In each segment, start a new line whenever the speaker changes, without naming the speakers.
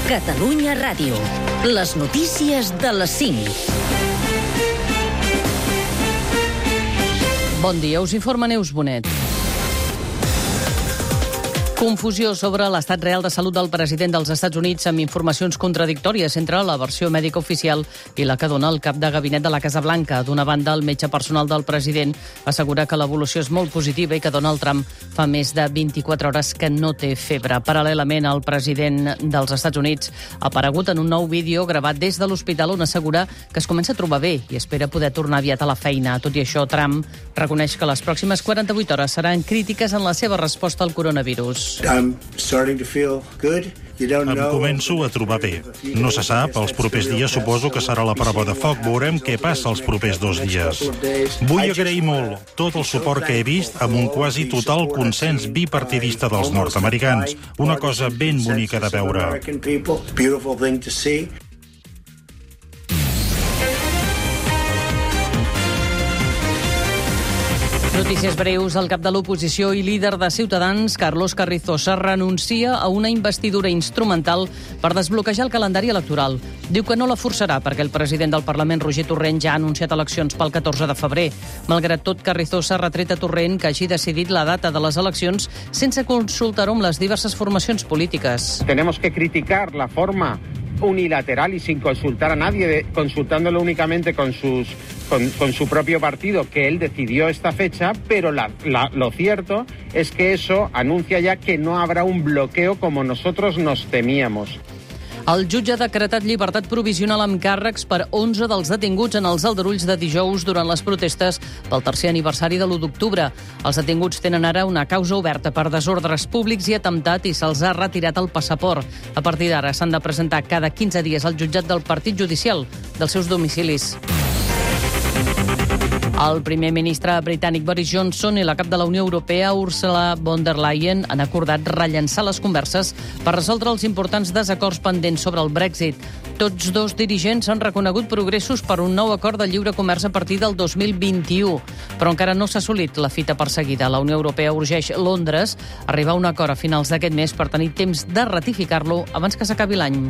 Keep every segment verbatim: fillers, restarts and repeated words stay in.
Catalunya Ràdio. Les notícies de les cinc.
Bon dia, us informa Neus Bonet. Confusió sobre l'estat real de salut del president dels Estats Units amb informacions contradictòries entre la versió mèdica oficial i la que dona el cap de gabinet de la Casa Blanca. D'una banda, el metge personal del president assegura que l'evolució és molt positiva i que Donald Trump fa més de vint-i-quatre hores que no té febre. Paral·lelament, el president dels Estats Units ha aparegut en un nou vídeo gravat des de l'hospital on assegura que es comença a trobar bé i espera poder tornar aviat a la feina. Tot i això, Trump reconeix que les pròximes quaranta-vuit hores seran crítiques en la seva resposta al coronavirus.
I'm starting to feel good.
Em començo a trobar bé. No se sap, els propers dies suposo que serà la prova de foc. Veurem què passa els propers dos dies. Vull agrair molt tot el suport que he vist amb un quasi total consens bipartidista dels nord-americans. Una cosa ben bonica de veure.
Notícies breus. El cap de l'oposició i líder de Ciutadans, Carlos Carrizosa, renuncia a una investidura instrumental per desbloquejar el calendari electoral. Diu que no la forçarà perquè el president del Parlament, Roger Torrent, ja ha anunciat eleccions pel catorze de febrer. Malgrat tot, Carrizosa ha retret a Torrent que hagi decidit la data de les eleccions sense consultar-ho amb les diverses formacions polítiques.
Tenemos que criticar la forma unilateral y sin consultar a nadie, de, consultándolo únicamente con sus con, con su propio partido, que él decidió esta fecha, pero la, la, lo cierto es que eso anuncia ya que no habrá un bloqueo como nosotros nos temíamos.
El jutge ha decretat llibertat provisional amb càrrecs per onze dels detinguts en els aldarulls de dijous durant les protestes pel tercer aniversari de l'u d'octubre. Els detinguts tenen ara una causa oberta per desordres públics i atemptat i se'ls ha retirat el passaport. A partir d'ara s'han de presentar cada quinze dies al jutjat del partit judicial dels seus domicilis. El primer ministre britànic Boris Johnson i la cap de la Unió Europea, Ursula von der Leyen, han acordat rellançar les converses per resoldre els importants desacords pendents sobre el Brexit. Tots dos dirigents han reconegut progressos per un nou acord de lliure comerç a partir del dos mil vint-i-u, però encara no s'ha assolit la fita perseguida. La Unió Europea urgeix Londres a arribar a un acord a finals d'aquest mes per tenir temps de ratificar-lo abans que s'acabi l'any.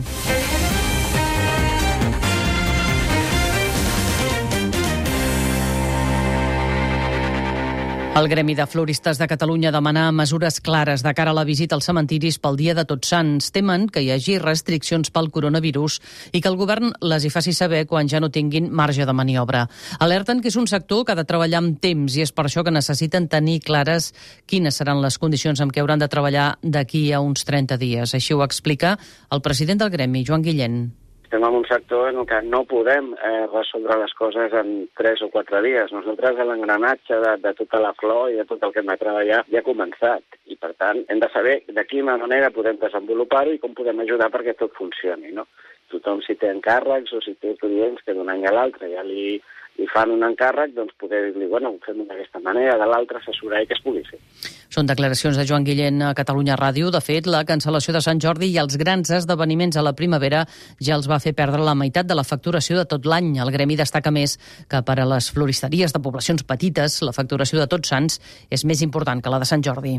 El Gremi de Floristes de Catalunya demana mesures clares de cara a la visita als cementiris pel Dia de Tots Sants. Temen que hi hagi restriccions pel coronavirus i que el govern les hi faci saber quan ja no tinguin marge de maniobra. Alerten que és un sector que ha de treballar amb temps i és per això que necessiten tenir clares quines seran les condicions amb què hauran de treballar d'aquí a uns trenta dies. Així ho explica el president del Gremi, Joan Guillén.
Estem en un sector en què no podem eh, resoldre les coses en tres o quatre dies. Nosaltres l'engranatge de, de tota la flor i de tot el que hem de treballar ja ha començat. I, per tant, hem de saber de quina manera podem desenvolupar-ho i com podem ajudar perquè tot funcioni, no? Tothom, si té encàrrecs o si té clients que d'un any a l'altre ja li, li fan un encàrrec, doncs poder dir-li, bueno, ho fem d'aquesta manera, de l'altra assessorar i que es pugui fer.
Són declaracions de Joan Guillén a Catalunya Ràdio. De fet, la cancel·lació de Sant Jordi i els grans esdeveniments a la primavera ja els va fer perdre la meitat de la facturació de tot l'any. El gremi destaca més que per a les floristeries de poblacions petites la facturació de Tots Sants és més important que la de Sant Jordi.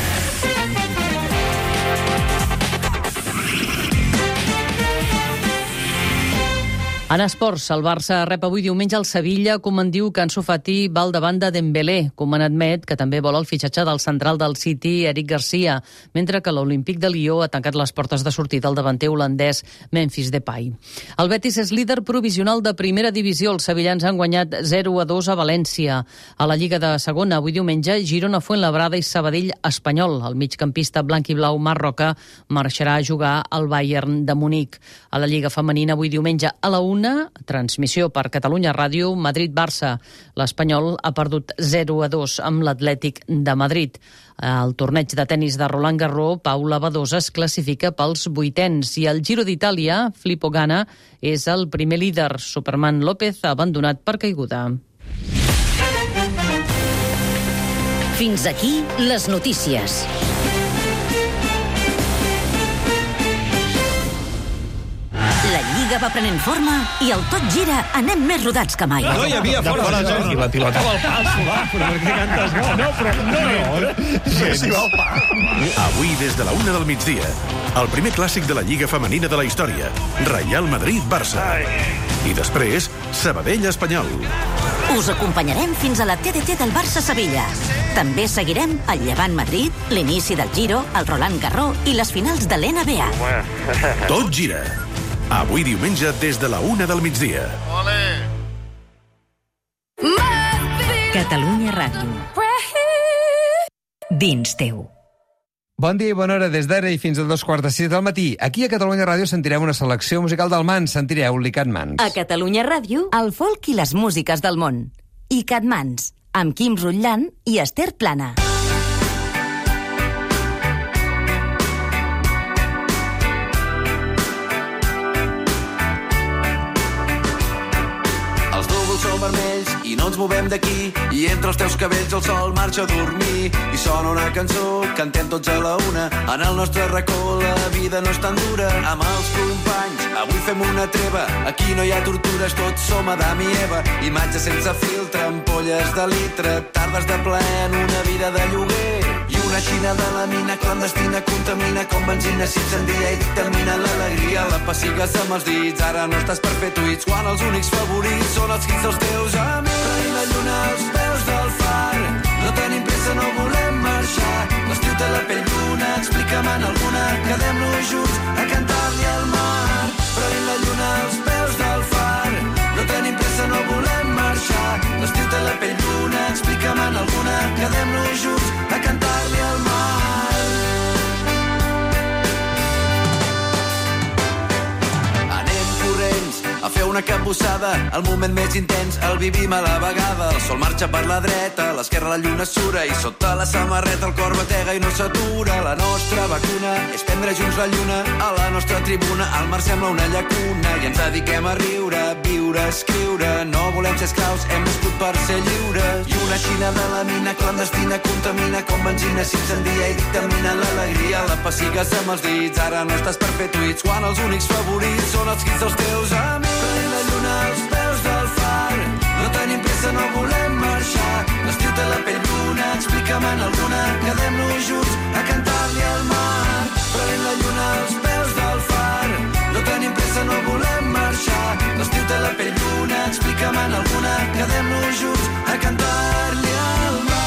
En esports, el Barça rep avui diumenge al Sevilla, com en diu que Ansu Fati va al davant de Dembélé. Koeman admet que també vol el fitxatge del central del City, Eric Garcia, mentre que l'Olímpic de Lió ha tancat les portes de sortida al davanter holandès Memphis Depay. El Betis és líder provisional de primera divisió. Els sevillans han guanyat zero a dos a València. A la Lliga de Segona, avui diumenge, Girona, Fuenlabrada i Sabadell Espanyol. El migcampista blanc i blau Marc Roca marxarà a jugar al Bayern de Munic. A la Lliga Femenina, avui diumenge a la una, transmissió per Catalunya Ràdio, Madrid-Barça. L'Espanyol ha perdut zero a dos amb l'Atlètic de Madrid. Al torneig de tennis de Roland Garros, Paula Badosa es classifica pels vuitens i al Giro d'Itàlia, Filippo Ganna és el primer líder. Superman López ha abandonat per caiguda.
Fins aquí les notícies. La Lliga va prenent forma i el tot gira, anem més rodats que mai.
No hi havia fora de joc. I la pilota va al pal, va, però per què cantes? No, no, però no, no. Sí, sí, va al pal. Avui, des de la una del migdia, el primer clàssic de la Lliga Femenina de la història, Real Madrid-Barça. I després, Sabadell-Espanyol.
Us acompanyarem fins a la T D T del Barça-Sevilla. També seguirem el Llevant-Madrid, l'inici del Giro, el Roland Garros i les finals de l'N B A.
Tot gira. Avui diumenge des de la una del migdia.
Catalunya Ràdio. Dins teu.
Bon dia i bona hora des d'ara i fins a dos quarts de sis del matí. Aquí a Catalunya Ràdio sentireu una selecció musical del Mans. Sentireu l'Icatmans.
A Catalunya Ràdio, el folk i les músiques del món. Icatmans, amb Quim Rutllan i Esther Plana.
Els núvols són vermells i no ens movem d'aquí, i entre els teus cabells el sol marxa a dormir, i sona una cançó, cantem tots a la una. En el nostre racó la vida no és tan dura. Amb els companys avui fem una treva, aquí no hi ha tortures, tots som Adam i Eva. Imatges sense filtre, ampolles de litre, tardes de plaer en una vida de lloguer. I una xina de la mina clandestina contamina com benzina, s'incendia i termina l'alegria. La pessigues amb els dits, ara no estàs per fer tuits, quan els únics favorits són els hits dels teus amics. Tenim la lluna als peus del far, no tenim pressa, no volem marxar. L'estiu té la pell d'una, explica'm en alguna, quedem-nos junts a cantar-li al mar. Tenim la lluna als peus del far, no tenim pressa, no volem marxar. L'estiu té la pell d'una, explica'm en alguna, quedem-nos junts a cantar-li al mar. Anem corrents a fer una capbussada, el moment més intens el vivim a la vegada. El sol marxa per la dreta, a l'esquerra la lluna sura, i sota la samarreta el cor batega i no s'atura. La nostra vacuna és prendre junts la lluna, a la nostra tribuna el mar sembla una llacuna, i ens dediquem a riure, viure, escriure. No volem ser esclaus, hem nascut per ser lliures. I una xina de la mina clandestina contamina com benzina, s'incendia i dictamina l'alegria. La pessigues amb els dits, ara no estàs per fer tuits, quan els únics favorits són els hits dels teus amics. Tenim la lluna als peus del far, no tenim pressa, no volem marxar. L'estiu té la pell d'una, explica'm en alguna, quedem-nos junts a cantar-li al mar. Tenim la lluna als peus del far, no tenim pressa, no volem marxar. L'estiu té la pell d'una, explica'm en alguna, quedem-nos junts a cantar-li al mar.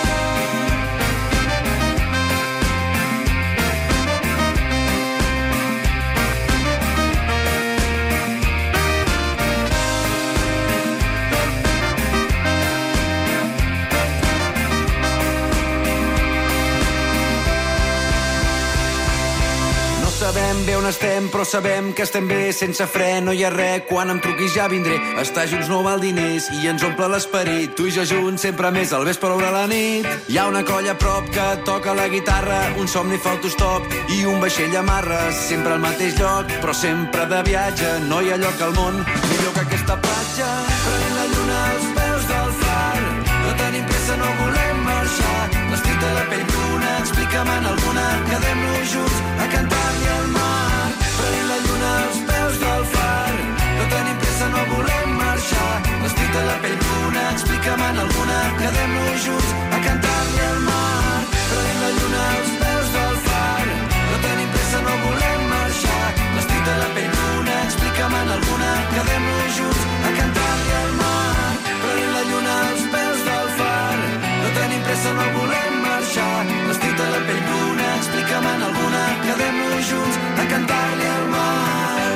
Sabem bé on estem, però sabem que estem bé. Sense fre no hi ha res, quan em truquis ja vindré. Estar junts no val diners i ens omple l'esperit. Tu i jo junts sempre més al vespre o a la nit. Hi ha una colla a prop que toca la guitarra, un somni fa autostop i un vaixell amarra. Sempre al mateix lloc, però sempre de viatge. No hi ha lloc al món millor que aquesta platja. Prenent la lluna als peus del far, no tenim pressa, no volem marxar. L'estiu té la pell d'una, explica'm en alguna, quedem-nos junts a cantar-li al mar. Prenent la lluna als peus del far, no tenim pressa, no volem marxar. L'estiu té la pell d'una, explica'm en alguna, quedem-nos junts a cantar-li al mar. Prenent la lluna als peus del far, no tenim pressa, no volem marxar. L'estiu té la pell d'una, explica'm en alguna, quedem-nos junts a cantar-li al mar. Prenent la lluna als peus del far, no tenim pressa, no volem marxar. L'estiu té la pell d'una, explica'm en alguna, quedem-nos junts a cantar-li al mar.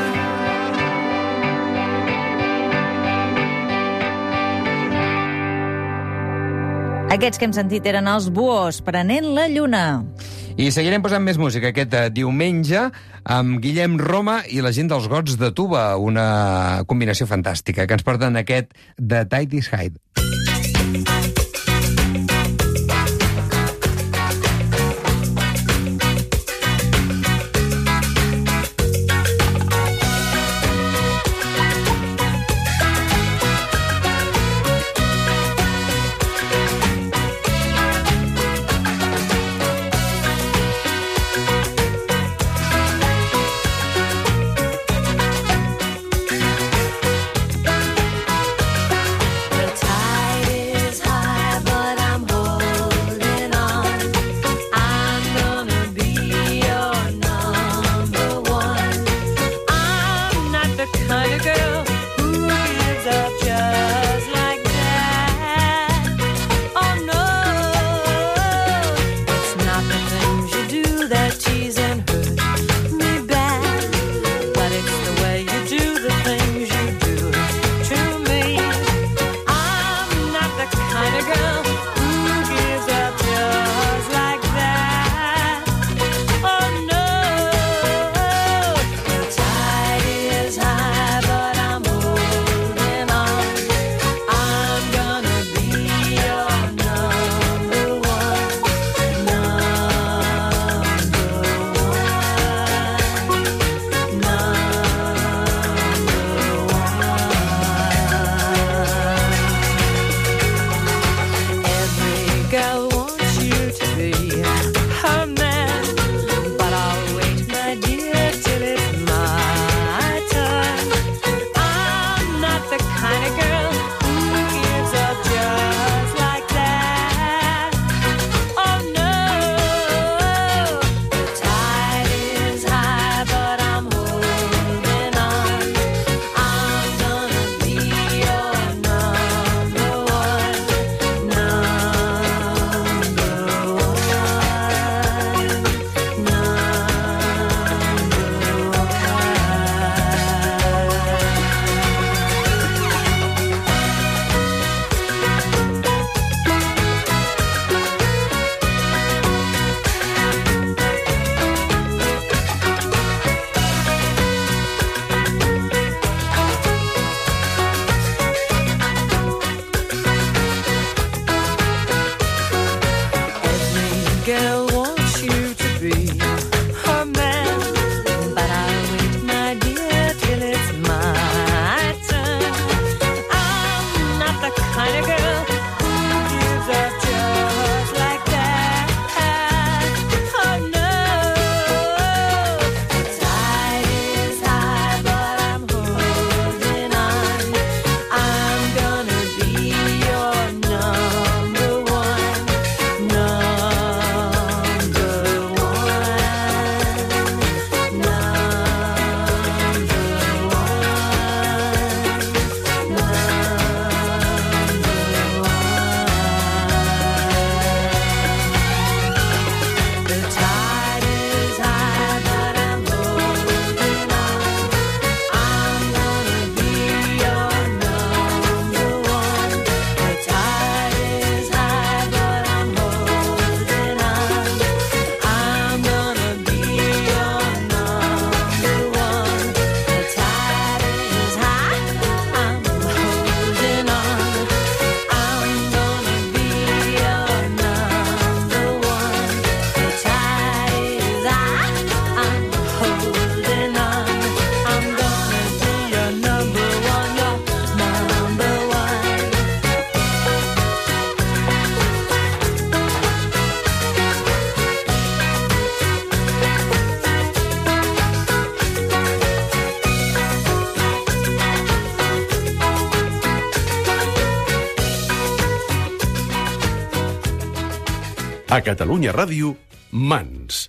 Aquests que hem sentit eren els Buhos, Prenent la lluna.
I seguirem posant més música aquest uh, diumenge amb Guillem Roma i la gent dels Gots de Tuba, una combinació fantàstica que ens porten aquest The Tide is High.
The tide you that cheese and hurt me bad. But it's the way you do the things you do to me. I'm not the kind of girl who gives up just like that. Oh no, the tide is high, but I'm holding on. I'm gonna be your number one, number one, number one. Every girl wants you to be her man, but I'll wait, my dear, till it's my turn. I'm not the kind of girl who gives up just like that. Oh no, the tide is high, but I'm holding on. I'm gonna be your number one, number Every girl wants you to be her man, but I'll wait, my dear, till it's my turn. I'm not the kind of girl who gives up just like that. Oh no, the tide is high, but I'm holding on. I'm gonna be your number one, number one, the tide is high, but I'm holding on. I'm gonna be your number one. The tide is high, but I'm holding on. I'm gonna be your number one. The tide is high, I'm holding on. I'm gonna be your number one. The tide is high, I'm holding on. I'm gonna be your number one, your number one.
A Catalunya Ràdio, Mans.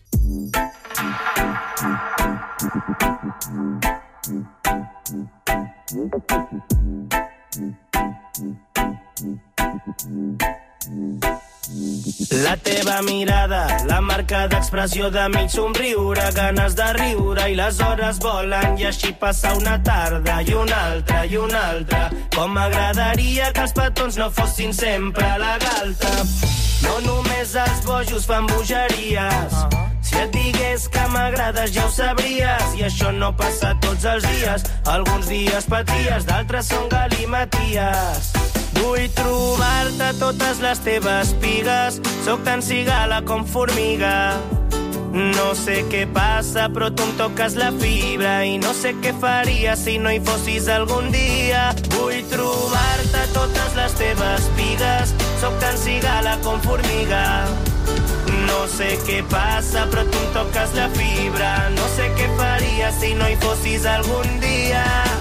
La teva mirada, la marca d'expressió de mig somriure, ganes de riure i les hores volen i així passa una tarda i una altra i una altra. Com m'agradaria que els petons no fossin sempre a la galta. No només els bojos fan bogeries. Si et digués que m'agrades ja ho sabries, i això no passa tots els dies. Alguns dies paties, d'altres són galimaties. Vull trobar-te totes les teves pigues, sóc tan cigala com formiga. No sé què passa, però tu em toques la fibra i no sé què faria si no hi fossis algun dia. Vull trobar-te totes les teves pigues, sóc tan cigala com formiga. No sé què passa, però tu em toques la fibra. No sé què faria si no hi fossis algun dia.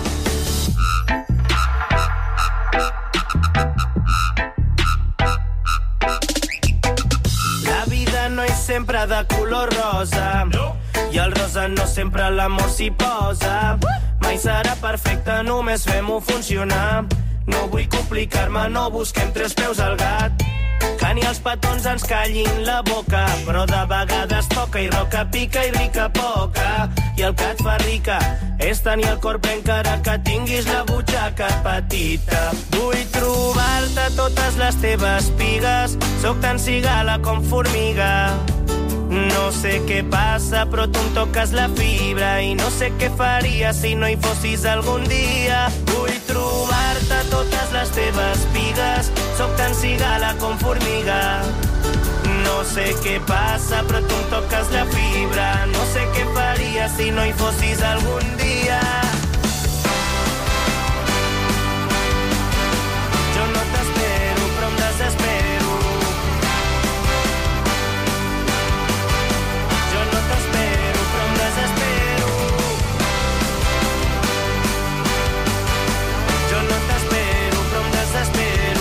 La vida no és sempre de color rosa, no. I el rosa no sempre l'amor s'hi posa. Mai serà perfecte, només fem-ho funcionar. No vull complicar-me, no busquem tres peus al gat. Que ni els petons ens callin la boca, però de vegades toca roca i roca pica i rica poca. I el que et fa rica és tenir el cor ple encara que tinguis la butxaca petita. Vull trobar-te totes les teves pigues, sóc tan cigala com formiga. No sé què passa, però tu em toques la fibra i no sé què faria si no hi fossis algun dia. Vull trobar-te totes les teves pigues, sóc tan cigala com formiga. No sé què passa, però tu em toques la fibra. No sé què faria si no hi fossis algun dia. Jo no t'espero, però em desespero. Jo no t'espero, però em desespero. Jo no t'espero, però em desespero.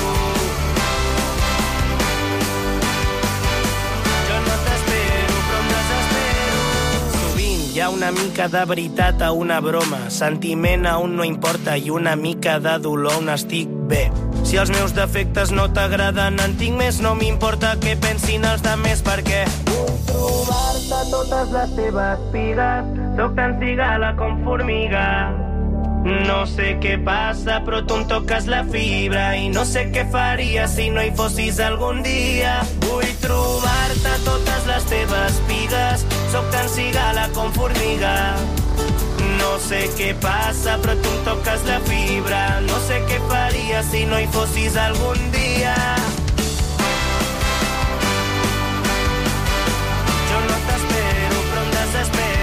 Hi ha una mica de veritat a una broma, sentiment a un no importa i una mica de dolor on estic bé. Si els meus defectes no t'agraden, en tinc més, no m'importa què pensin els demés, perquè vull trobar-te totes les teves pigues, sóc tan cigala com formiga. No sé què passa, però tu em toques la fibra i no sé què faria si no hi fossis algun dia. Vull trobar-te totes les teves pigues, sóc tan cigala com formiga. No sé què passa, però tu em toques la fibra. No sé què faria si no hi fossis algun dia. Jo no t'espero, però em desespero.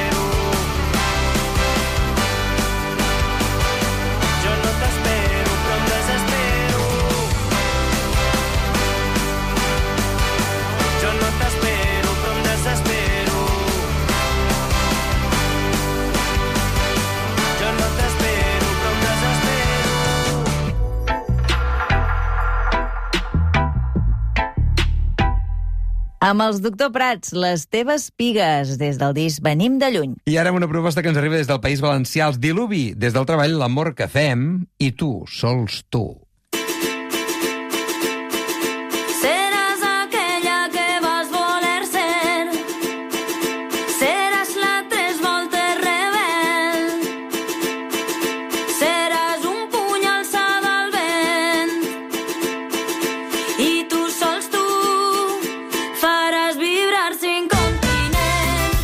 Amb els doctor Prats, les teves pigues, des del disc Venim de lluny.
I ara amb una proposta que ens arriba des del País Valencià, els Diluvi, des del treball L'amor que fem, i tu, sols tu.
Seràs aquella que vas voler ser, seràs la tres voltes rebel, seràs un puny alçada al vent, i tu sols tu faràs vibrar cinc continents.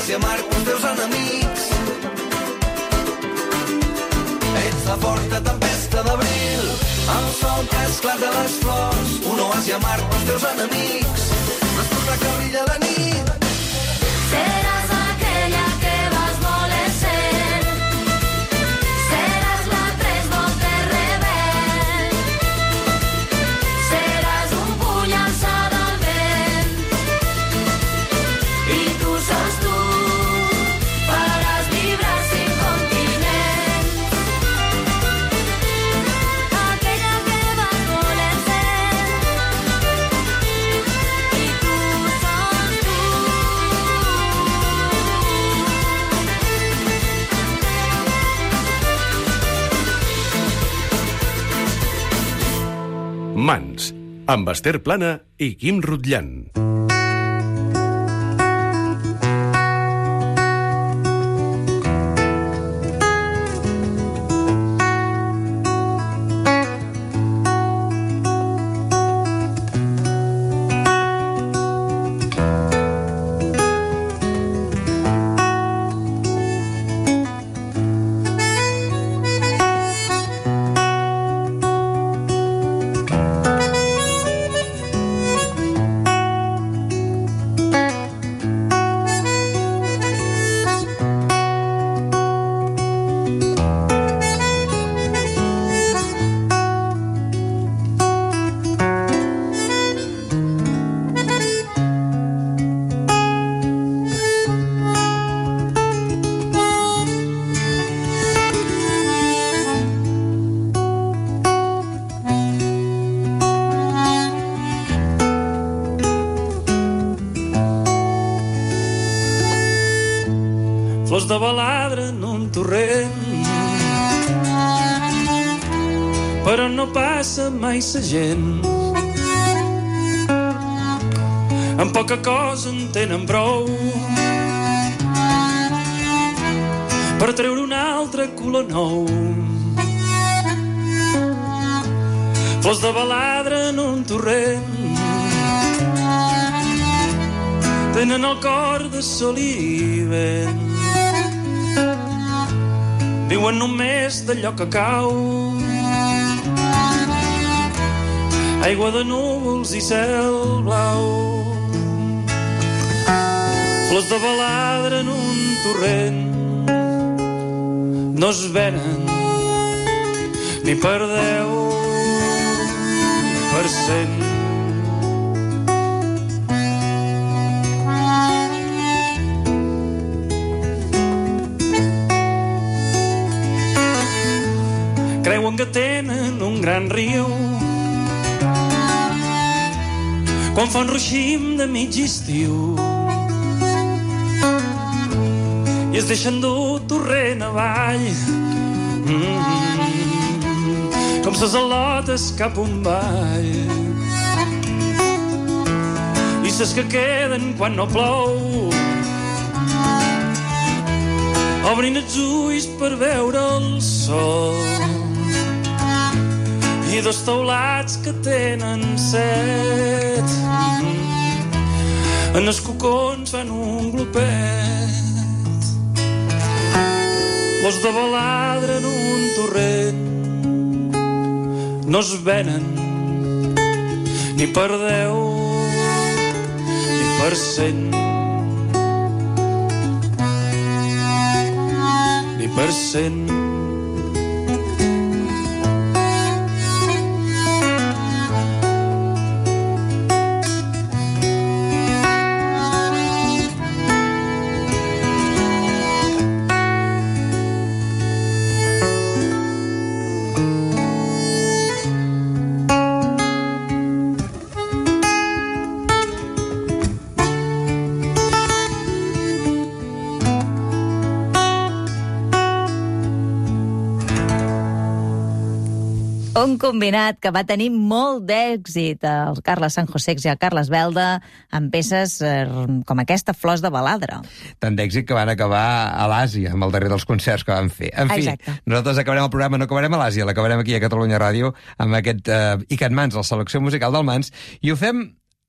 vas i amarg pels teus enemics. Ets la forta tempesta d'abril, el sol que esclata les flors, un oasi amarg pels teus enemics. L'esporta que brilla la nit.
Seràs aquella que vas voler ser. Seràs la tres voltes rebel. Seràs un puny alçat al vent. I tu sols tu faràs vibrar cinc continents. Aquella que vas voler ser. I tu sols tu.
Mans, amb Esther Plana i Quim Rutllan.
Flors de baladre en un torrent, però no passa mai sa gent. Amb poca cosa en tenen prou per treure un altre color nou. Flors de baladre en un torrent tenen el cor de sol i vent. Viuen només d'allò que cau, aigua de núvols i cel blau. Flors de baladre en un torrent no es venen ni per deu ni per cent. Creuen que tenen un gran riu quan fa un ruixim de mig estiu i es deixen dur torrent avall, mm, com ses al·lotes cap un ball. I ses que queden quan no plou obrin els ulls per veure el sol. I dos taulats que tenen set en els cocons fan un glopet. Flors de baladre en un torrent no es venen ni per deu ni per cent ni per cent.
Un combinat que va tenir molt d'èxit, el Carles San Josex i el Carles Belda, amb peces eh, com aquesta, Flors de baladre.
Tant d'èxit que van acabar a l'Àsia, amb el darrer dels concerts que van fer. En fi,
Exacte.
Nosaltres acabarem el programa, no acabarem a l'Àsia, l'acabarem aquí a Catalunya Ràdio, amb aquest eh, Icat Mans, la selecció musical del Mans, i ho fem